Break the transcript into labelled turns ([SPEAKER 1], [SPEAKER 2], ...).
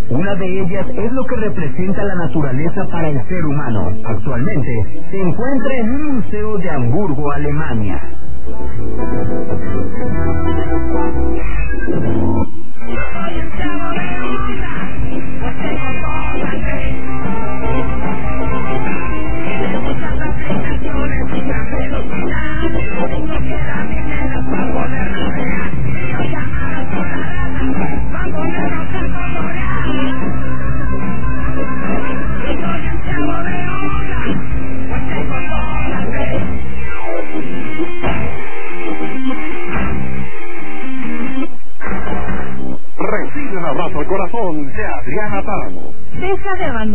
[SPEAKER 1] Una de ellas es lo que representa la naturaleza para el ser humano. Actualmente se encuentra en un museo de Hamburgo, Alemania.
[SPEAKER 2] Recibe un abrazo al corazón de Adriana Páramo.
[SPEAKER 3] Deja de abandonar